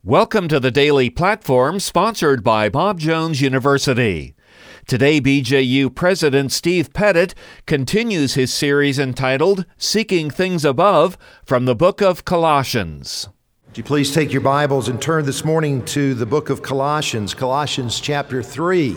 Welcome to the Daily Platform, sponsored by Bob Jones University. Today, BJU President Steve Pettit continues his series entitled Seeking Things Above from the book of Colossians. Would you please take your Bibles and turn this morning to the book of Colossians, Colossians chapter 3.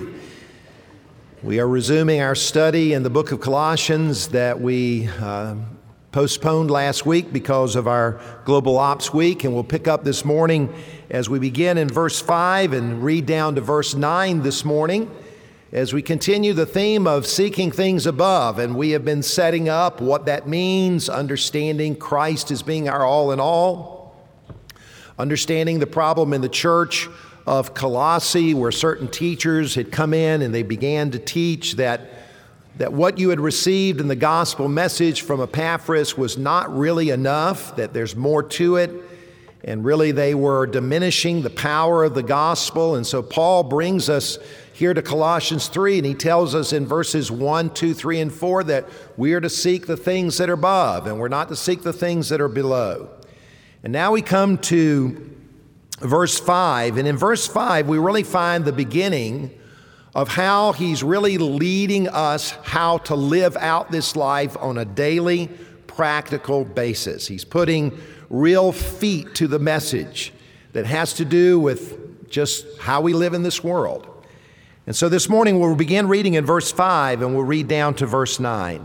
We are resuming our study in the book of Colossians that we postponed last week because of our Global Ops Week, and we'll pick up this morning as we begin in verse 5 and read down to verse 9 this morning as we continue the theme of seeking things above. And we have been setting up what that means, understanding Christ as being our all in all, understanding the problem in the church of Colossae where certain teachers had come in and they began to teach that what you had received in the gospel message from Epaphras was not really enough, that there's more to it, and really they were diminishing the power of the gospel. And so Paul brings us here to Colossians 3, and he tells us in verses 1, 2, 3, and 4 that we are to seek the things that are above, and we're not to seek the things that are below. And now we come to verse 5, and in verse 5 we really find the beginning of how he's really leading us how to live out this life on a daily, practical basis. He's putting real feet to the message that has to do with just how we live in this world. And so this morning we'll begin reading in verse 5 and we'll read down to verse 9.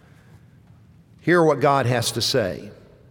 Hear what God has to say.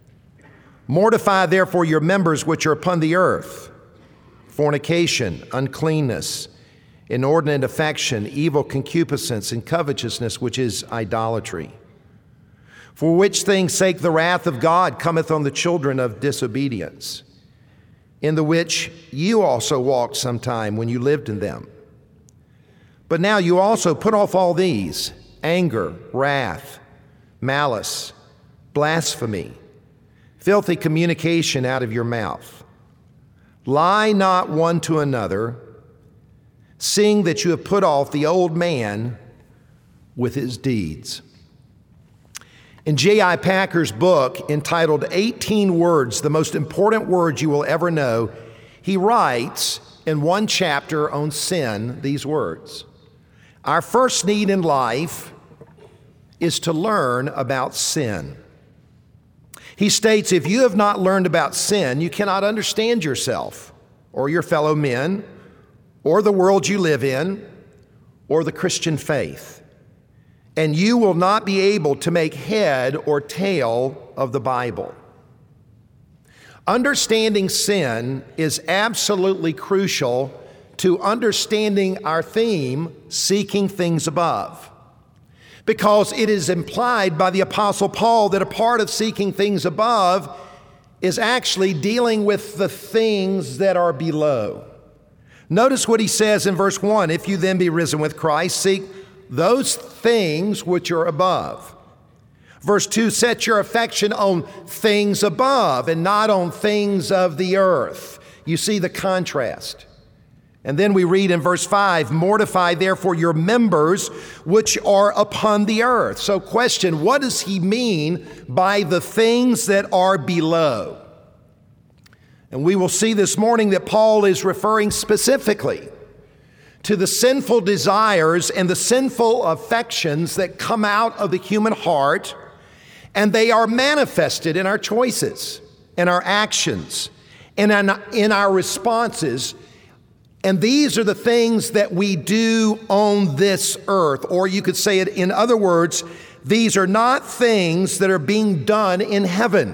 Mortify therefore your members which are upon the earth, fornication, uncleanness, inordinate affection, evil concupiscence, and covetousness, which is idolatry. For which things' sake the wrath of God cometh on the children of disobedience, in the which you also walked sometime when you lived in them. But now you also put off all these: anger, wrath, malice, blasphemy, filthy communication out of your mouth. Lie not one to another, seeing that you have put off the old man with his deeds. In J.I. Packer's book entitled 18 Words, the Most Important Words You Will Ever Know, he writes in one chapter on sin these words: our first need in life is to learn about sin. He states, if you have not learned about sin, you cannot understand yourself or your fellow men or the world you live in or the Christian faith. And you will not be able to make head or tail of the Bible. Understanding sin is absolutely crucial to understanding our theme, seeking things above. Because it is implied by the Apostle Paul that a part of seeking things above is actually dealing with the things that are below. Notice what he says in verse 1, if you then be risen with Christ, seek those things which are above. Verse 2, set your affection on things above and not on things of the earth. You see the contrast. And then we read in verse 5, mortify therefore your members which are upon the earth. So question, what does he mean by the things that are below? And we will see this morning that Paul is referring specifically to the sinful desires and the sinful affections that come out of the human heart, and they are manifested in our choices, in our actions, and in our responses. And these are the things that we do on this earth. Or you could say it in other words, these are not things that are being done in heaven.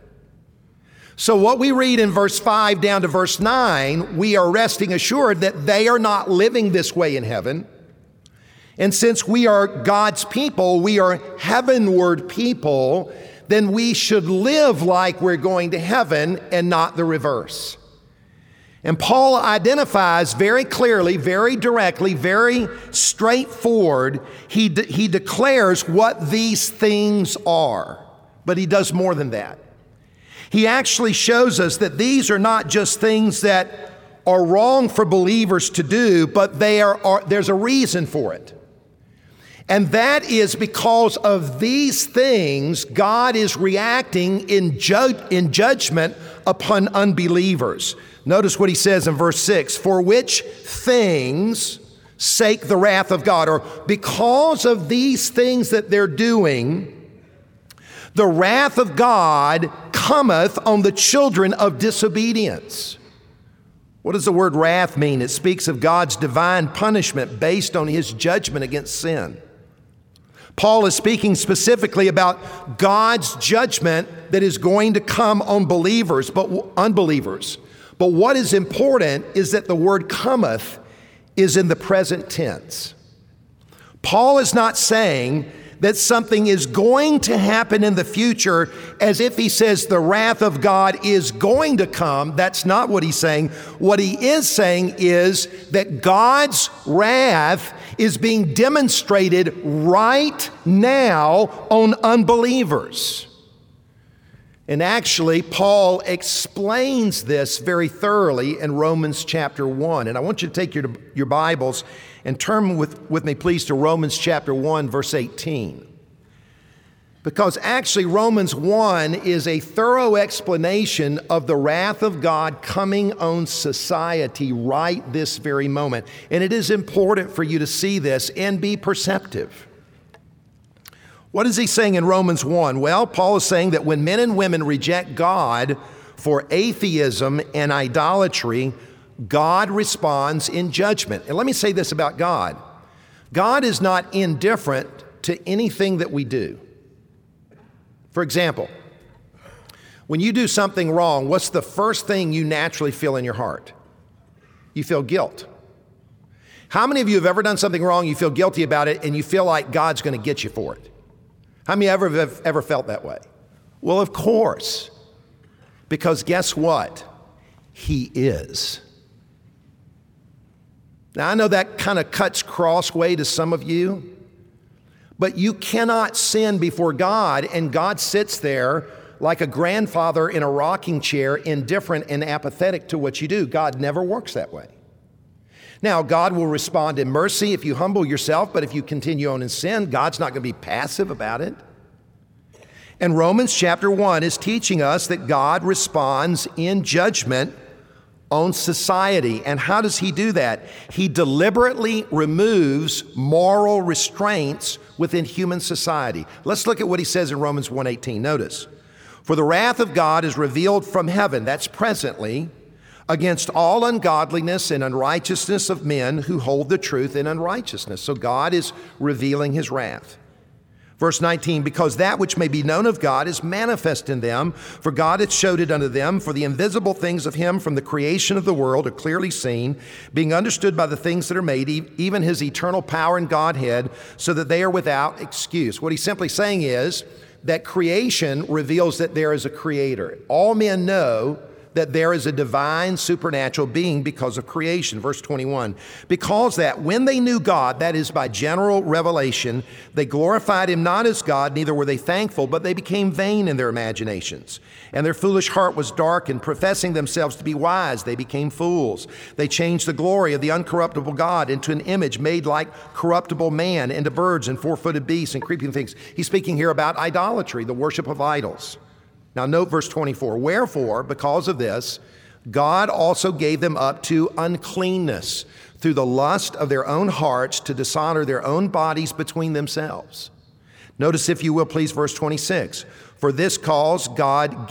So what we read in verse 5 down to verse 9, we are resting assured that they are not living this way in heaven. And since we are God's people, we are heavenward people, then we should live like we're going to heaven and not the reverse. And Paul identifies very clearly, very directly, very straightforward. He declares what these things are, but he does more than that. He actually shows us that these are not just things that are wrong for believers to do, but there's a reason for it. And that is because of these things, God is reacting in judgment upon unbelievers. Notice what he says in verse 6, for which things sake the wrath of God, or because of these things that they're doing, the wrath of God cometh on the children of disobedience. What does the word wrath mean? It speaks of God's divine punishment based on his judgment against sin. Paul is speaking specifically about God's judgment that is going to come on believers, but unbelievers. But what is important is that the word cometh is in the present tense. Paul is not saying that something is going to happen in the future as if he says the wrath of God is going to come. That's not what he's saying. What he is saying is that God's wrath is being demonstrated right now on unbelievers. And actually, Paul explains this very thoroughly in Romans chapter 1. And I want you to take your Bibles and turn with me, please, to Romans chapter 1, verse 18. Because actually, Romans 1 is a thorough explanation of the wrath of God coming on society right this very moment. And it is important for you to see this and be perceptive. What is he saying in Romans 1? Well, Paul is saying that when men and women reject God for atheism and idolatry, God responds in judgment. And let me say this about God. God is not indifferent to anything that we do. For example, when you do something wrong, what's the first thing you naturally feel in your heart? You feel guilt. How many of you have ever done something wrong, you feel guilty about it, and you feel like God's going to get you for it? How many have ever felt that way? Well, of course, because guess what? He is. Now, I know that kind of cuts crossway to some of you, but you cannot sin before God, and God sits there like a grandfather in a rocking chair, indifferent and apathetic to what you do. God never works that way. Now, God will respond in mercy if you humble yourself, but if you continue on in sin, God's not going to be passive about it. And Romans chapter 1 is teaching us that God responds in judgment on society. And how does he do that? He deliberately removes moral restraints within human society. Let's look at what he says in Romans 1:18. Notice, for the wrath of God is revealed from heaven, that's presently, against all ungodliness and unrighteousness of men who hold the truth in unrighteousness. So God is revealing his wrath. Verse 19, because that which may be known of God is manifest in them, for God hath showed it unto them, for the invisible things of him from the creation of the world are clearly seen, being understood by the things that are made, even his eternal power and Godhead, so that they are without excuse. What he's simply saying is that creation reveals that there is a creator. All men know that there is a divine supernatural being because of creation. Verse 21, because that when they knew God, that is by general revelation, they glorified him not as God, neither were they thankful, but they became vain in their imaginations. And their foolish heart was darkened, professing themselves to be wise, they became fools. They changed the glory of the uncorruptible God into an image made like corruptible man, into birds and four-footed beasts and creeping things. He's speaking here about idolatry, the worship of idols. Now note verse 24, wherefore, because of this, God also gave them up to uncleanness through the lust of their own hearts to dishonor their own bodies between themselves. Notice, if you will, please, verse 26, for this cause God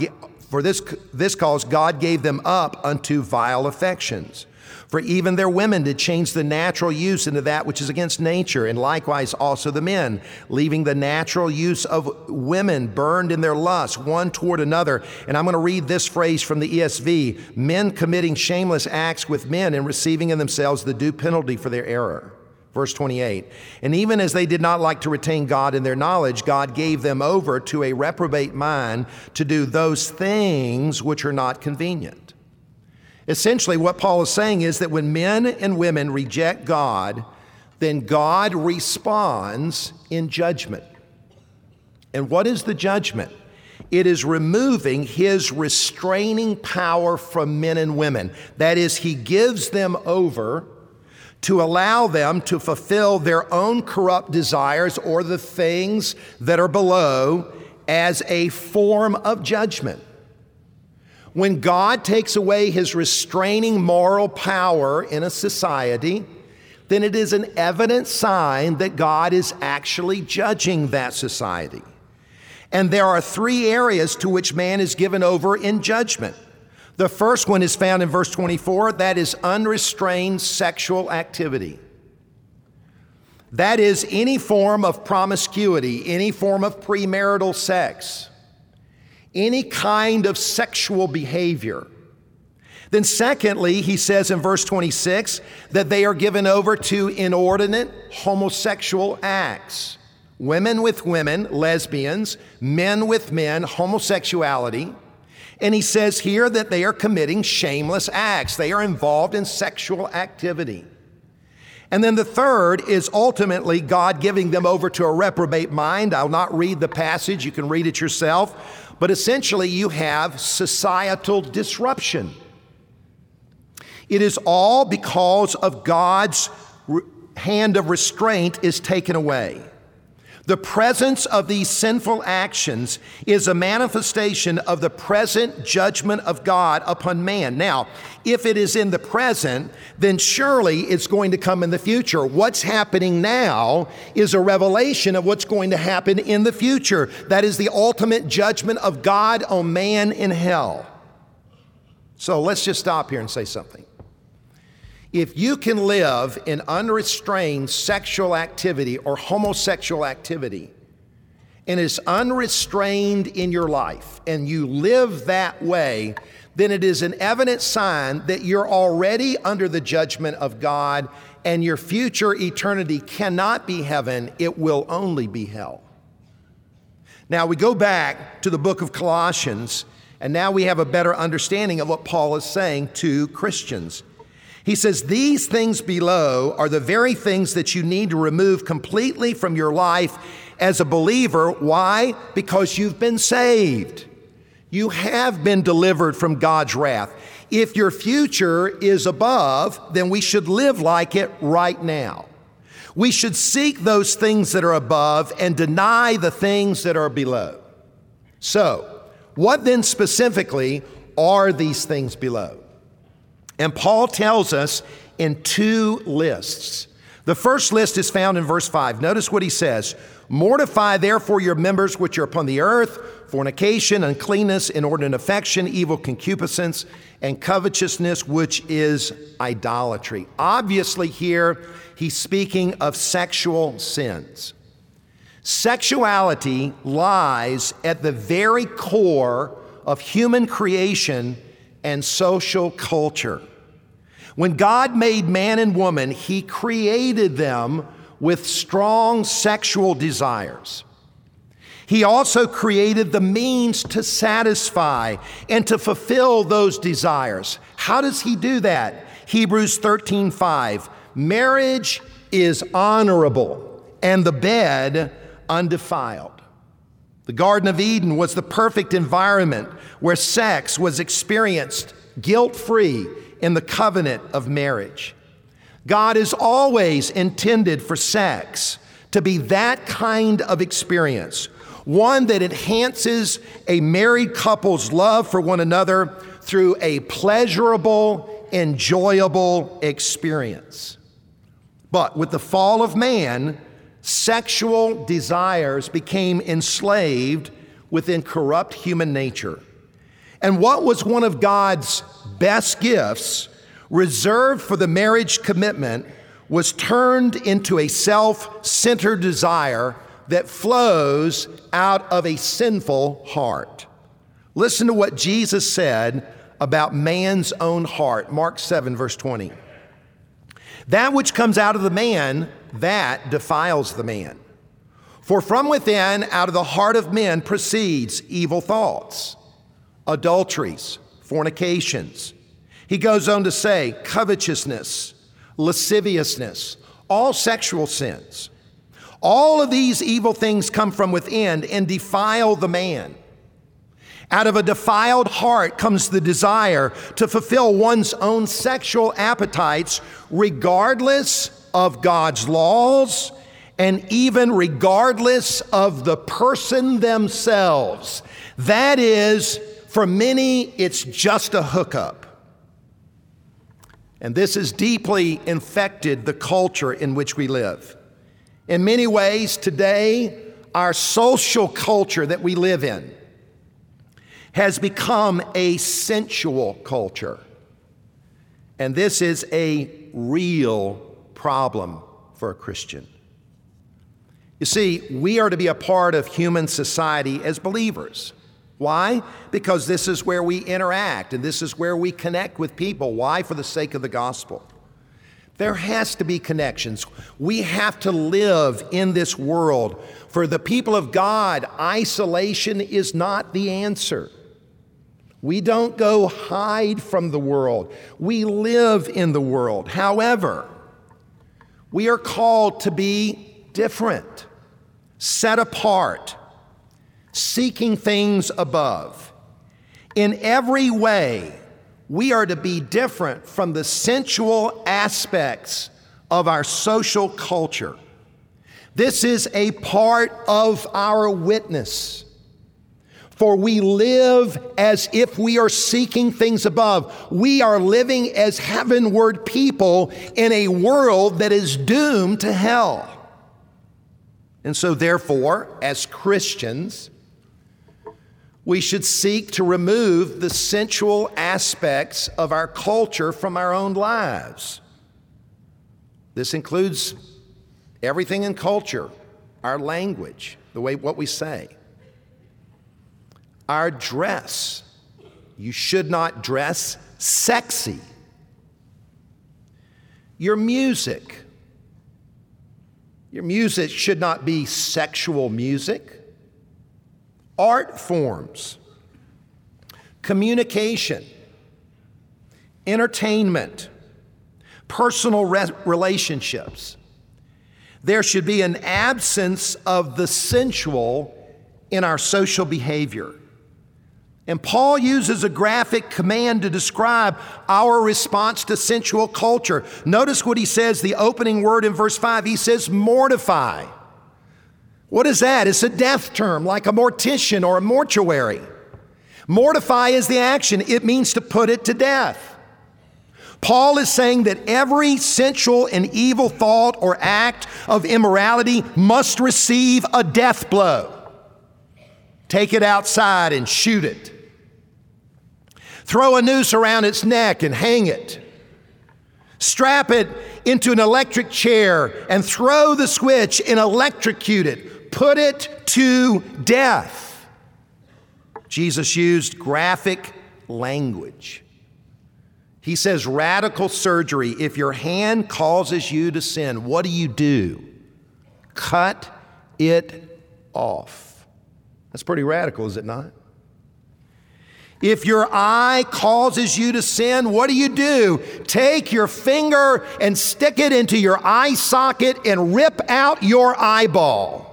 gave them up unto vile affections. For even their women did change the natural use into that which is against nature, and likewise also the men, leaving the natural use of women burned in their lust one toward another. And I'm going to read this phrase from the ESV, men committing shameless acts with men and receiving in themselves the due penalty for their error. Verse 28, and even as they did not like to retain God in their knowledge, God gave them over to a reprobate mind to do those things which are not convenient. Essentially, what Paul is saying is that when men and women reject God, then God responds in judgment. And what is the judgment? It is removing his restraining power from men and women. That is, he gives them over to allow them to fulfill their own corrupt desires or the things that are below as a form of judgment. When God takes away his restraining moral power in a society, then it is an evident sign that God is actually judging that society. And there are three areas to which man is given over in judgment. The first one is found in verse 24, that is unrestrained sexual activity. That is any form of promiscuity, any form of premarital sex, any kind of sexual behavior. Then secondly, he says in verse 26 that they are given over to inordinate homosexual acts. Women with women, lesbians, men with men, homosexuality. And he says here that they are committing shameless acts. They are involved in sexual activity. And then the third is ultimately God giving them over to a reprobate mind. I'll not read the passage, you can read it yourself. But essentially you have societal disruption. It is all because of God's hand of restraint is taken away. The presence of these sinful actions is a manifestation of the present judgment of God upon man. Now, if it is in the present, then surely it's going to come in the future. What's happening now is a revelation of what's going to happen in the future. That is the ultimate judgment of God on man in hell. So let's just stop here and say something. If you can live in unrestrained sexual activity or homosexual activity, and it's unrestrained in your life, and you live that way, then it is an evident sign that you're already under the judgment of God, and your future eternity cannot be heaven, it will only be hell. Now we go back to the book of Colossians, and now we have a better understanding of what Paul is saying to Christians. He says, these things below are the very things that you need to remove completely from your life as a believer. Why? Because you've been saved. You have been delivered from God's wrath. If your future is above, then we should live like it right now. We should seek those things that are above and deny the things that are below. So, what then specifically are these things below? And Paul tells us in two lists. The first list is found in verse 5. Notice what he says. Mortify therefore your members which are upon the earth, fornication, uncleanness, inordinate affection, evil concupiscence, and covetousness, which is idolatry. Obviously here, he's speaking of sexual sins. Sexuality lies at the very core of human creation and social culture. When God made man and woman, he created them with strong sexual desires. He also created the means to satisfy and to fulfill those desires. How does he do that? Hebrews 13:5. Marriage is honorable and the bed undefiled. The Garden of Eden was the perfect environment where sex was experienced guilt-free in the covenant of marriage. God has always intended for sex to be that kind of experience, one that enhances a married couple's love for one another through a pleasurable, enjoyable experience. But with the fall of man, sexual desires became enslaved within corrupt human nature. And what was one of God's best gifts, reserved for the marriage commitment, was turned into a self-centered desire that flows out of a sinful heart. Listen to what Jesus said about man's own heart. Mark 7, verse 20. That which comes out of the man, that defiles the man. For from within, out of the heart of men, proceeds evil thoughts, adulteries, fornications. He goes on to say covetousness, lasciviousness, all sexual sins. All of these evil things come from within and defile the man. Out of a defiled heart comes the desire to fulfill one's own sexual appetites, regardless of God's laws and even regardless of the person themselves. That is, For many, it's just a hookup. And this has deeply infected the culture in which we live. In many ways, today, our social culture that we live in has become a sensual culture. And this is a real problem for a Christian. You see, we are to be a part of human society as believers. Why? Because this is where we interact and this is where we connect with people. Why? For the sake of the gospel. There has to be connections. We have to live in this world. For the people of God, isolation is not the answer. We don't go hide from the world. We live in the world. However, we are called to be different, set apart, seeking things above. In every way, we are to be different from the sensual aspects of our social culture. This is a part of our witness. For we live as if we are seeking things above. We are living as heavenward people in a world that is doomed to hell. And so therefore, as Christians, we should seek to remove the sensual aspects of our culture from our own lives. This includes everything in culture, our language, what we say. Our dress. You should not dress sexy. Your music. Your music should not be sexual music. Art forms. Communication. Entertainment. Personal relationships. There should be an absence of the sensual in our social behavior. And Paul uses a graphic command to describe our response to sensual culture. Notice what he says, the opening word in verse 5. He says, mortify. What is that? It's a death term, like a mortician or a mortuary. Mortify is the action. It means to put it to death. Paul is saying that every sensual and evil thought or act of immorality must receive a death blow. Take it outside and shoot it. Throw a noose around its neck and hang it. Strap it into an electric chair and throw the switch and electrocute it. Put it to death. Jesus used graphic language. He says radical surgery. If your hand causes you to sin, what do? Cut it off. That's pretty radical, is it not? If your eye causes you to sin, what do? Take your finger and stick it into your eye socket and rip out your eyeball.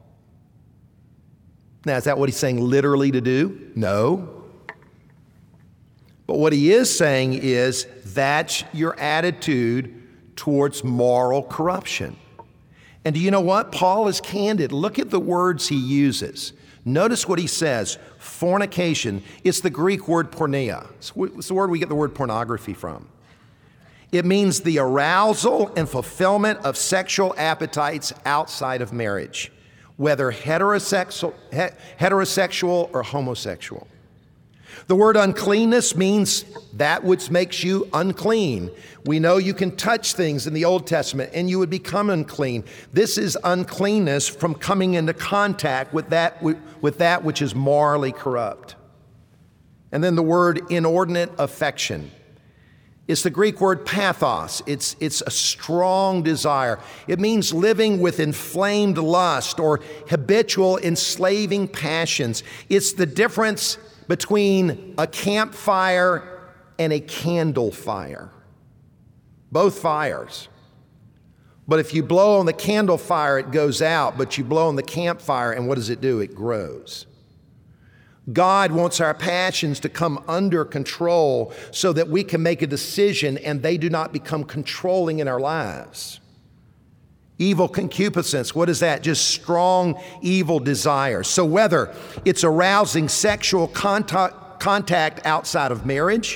Now, is that what he's saying literally to do? No. But what he is saying is that's your attitude towards moral corruption. And do you know what? Paul is candid. Look at the words he uses. Notice what he says. Fornication. It's the Greek word porneia. It's the word we get the word pornography from. It means the arousal and fulfillment of sexual appetites outside of marriage, whether heterosexual or homosexual. The word uncleanness means that which makes you unclean. We know you can touch things in the Old Testament and you would become unclean. This is uncleanness from coming into contact with that which is morally corrupt. And then the word inordinate affection. It's the Greek word pathos. It's a strong desire. It means living with inflamed lust or habitual enslaving passions. It's the difference between a campfire and a candle fire. Both fires. But if you blow on the candle fire, it goes out, but you blow on the campfire, and what does it do? It grows. God wants our passions to come under control so that we can make a decision and they do not become controlling in our lives. Evil concupiscence, what is that? Just strong evil desire. So whether it's arousing sexual contact contact outside of marriage,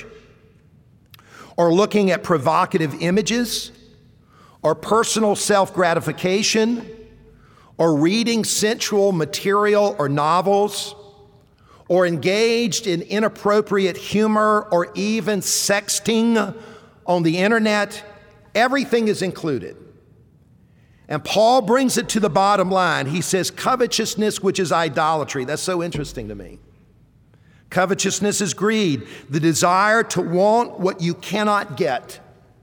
or looking at provocative images, or personal self-gratification, or reading sensual material or novels, or engaged in inappropriate humor or even sexting on the internet. Everything is included. And Paul brings it to the bottom line. He says, covetousness, which is idolatry. That's so interesting to me. Covetousness is greed, the desire to want what you cannot get.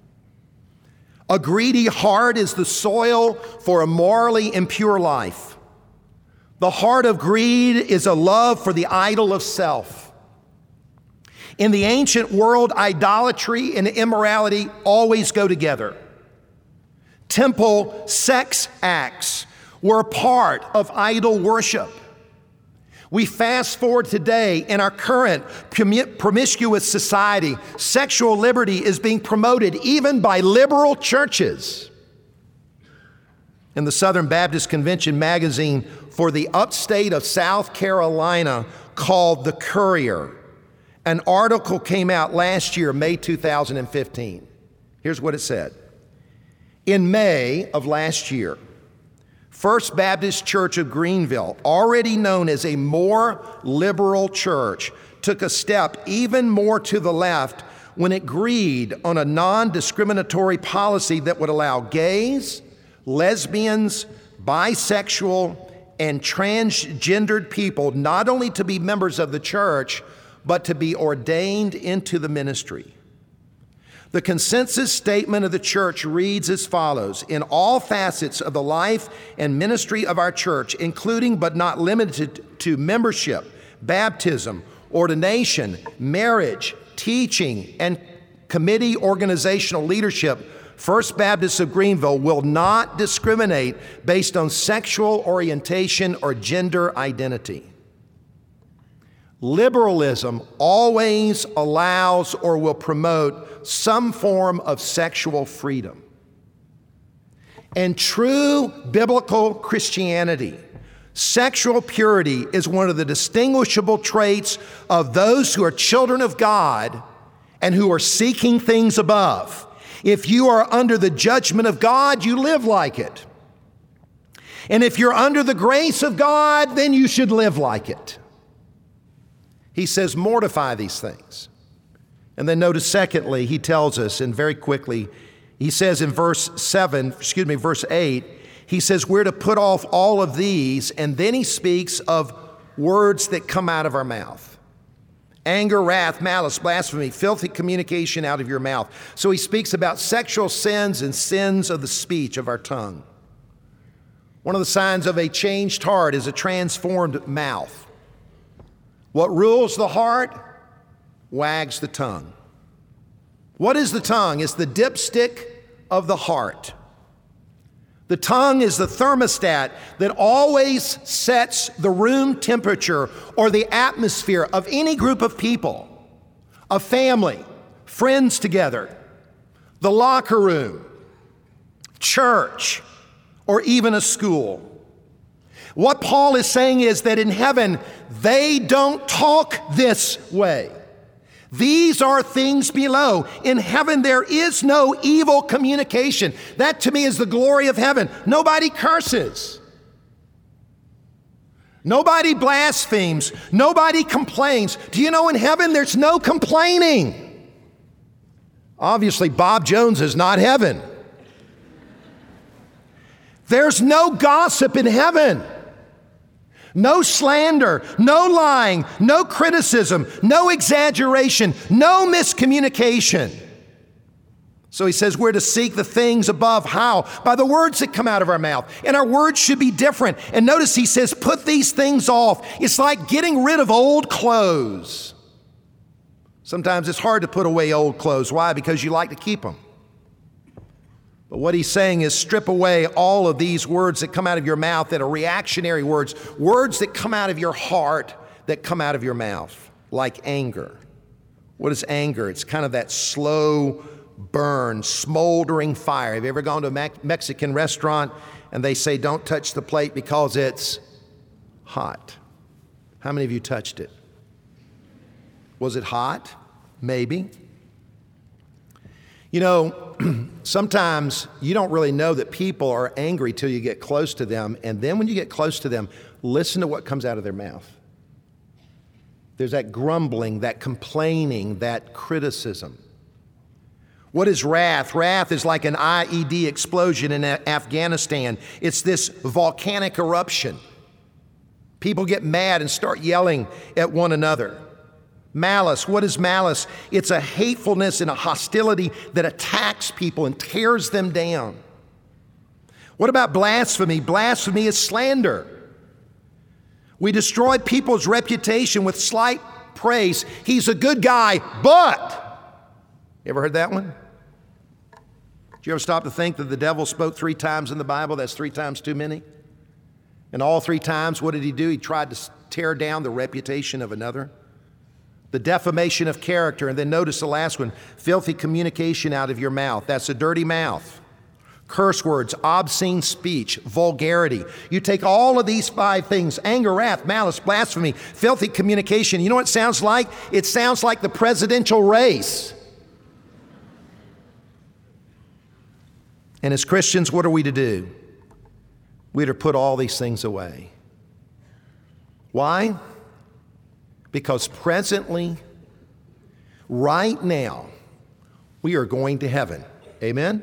A greedy heart is the soil for a morally impure life. The heart of greed is a love for the idol of self. In the ancient world, idolatry and immorality always go together. Temple sex acts were a part of idol worship. We fast forward today in our current promiscuous society, sexual liberty is being promoted even by liberal churches. In the Southern Baptist Convention magazine for the upstate of South Carolina called The Courier, an article came out last year, May 2015. Here's what it said. In May of last year, First Baptist Church of Greenville, already known as a more liberal church, took a step even more to the left when it agreed on a non-discriminatory policy that would allow gays, lesbians, bisexual, and transgendered people not only to be members of the church, but to be ordained into the ministry. The consensus statement of the church reads as follows: in all facets of the life and ministry of our church, including but not limited to membership, baptism, ordination, marriage, teaching, and committee organizational leadership, First Baptist of Greenville will not discriminate based on sexual orientation or gender identity. Liberalism always allows or will promote some form of sexual freedom. And true biblical Christianity, sexual purity is one of the distinguishable traits of those who are children of God and who are seeking things above. If you are under the judgment of God, you live like it. And if you're under the grace of God, then you should live like it. He says, mortify these things. And then notice, secondly, he tells us, and very quickly, he says in verse 8, he says we're to put off all of these, and then he speaks of words that come out of our mouth. Anger, wrath, malice, blasphemy, filthy communication out of your mouth. So he speaks about sexual sins and sins of the speech of our tongue. One of the signs of a changed heart is a transformed mouth. What rules the heart wags the tongue. What is the tongue? It's the dipstick of the heart. The tongue is the thermostat that always sets the room temperature or the atmosphere of any group of people, a family, friends together, the locker room, church, or even a school. What Paul is saying is that in heaven, they don't talk this way. These are things below. In heaven, there is no evil communication. That to me is the glory of heaven. Nobody curses. Nobody blasphemes. Nobody complains. Do you know in heaven, there's no complaining? Obviously, Bob Jones is not heaven. There's no gossip in heaven. No slander, no lying, no criticism, no exaggeration, no miscommunication. So he says we're to seek the things above. How? By the words that come out of our mouth. And our words should be different. And notice he says, put these things off. It's like getting rid of old clothes. Sometimes it's hard to put away old clothes. Why? Because you like to keep them. But what he's saying is strip away all of these words that come out of your mouth that are reactionary words, words that come out of your heart, that come out of your mouth, like anger. What is anger? It's kind of that slow burn, smoldering fire. Have you ever gone to a Mexican restaurant and they say, don't touch the plate because it's hot? How many of you touched it? Was it hot? Maybe. You know, sometimes you don't really know that people are angry till you get close to them, and then when you get close to them, listen to what comes out of their mouth. There's that grumbling, that complaining, that criticism. What is wrath? Wrath is like an IED explosion in Afghanistan. It's this volcanic eruption. People get mad and start yelling at one another. Malice. What is malice? It's a hatefulness and a hostility that attacks people and tears them down. What about blasphemy? Blasphemy is slander. We destroy people's reputation with slight praise. He's a good guy, but... You ever heard that one? Did you ever stop to think that the devil spoke 3 times in the Bible? That's 3 times too many. And all 3 times, what did he do? He tried to tear down the reputation of another. The defamation of character. And then notice the last one, filthy communication out of your mouth. That's a dirty mouth. Curse words, obscene speech, vulgarity. You take all of these 5 things, anger, wrath, malice, blasphemy, filthy communication. You know what it sounds like? It sounds like the presidential race. And as Christians, what are we to do? We're to put all these things away. Why? Because presently, right now, we are going to heaven. Amen?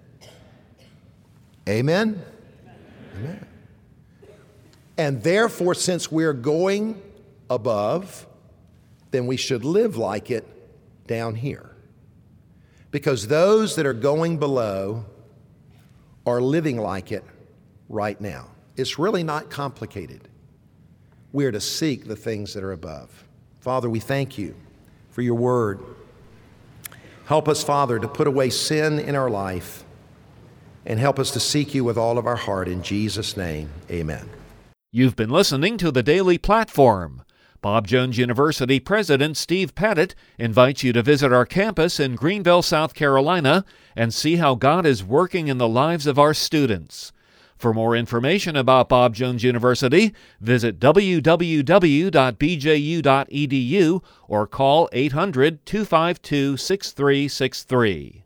Amen? Amen. And therefore, since we're going above, then we should live like it down here. Because those that are going below are living like it right now. It's really not complicated. We are to seek the things that are above. Father, we thank you for your word. Help us, Father, to put away sin in our life and help us to seek you with all of our heart. In Jesus' name, amen. You've been listening to The Daily Platform. Bob Jones University President Steve Pettit invites you to visit our campus in Greenville, South Carolina, and see how God is working in the lives of our students. For more information about Bob Jones University, visit www.bju.edu or call 800-252-6363.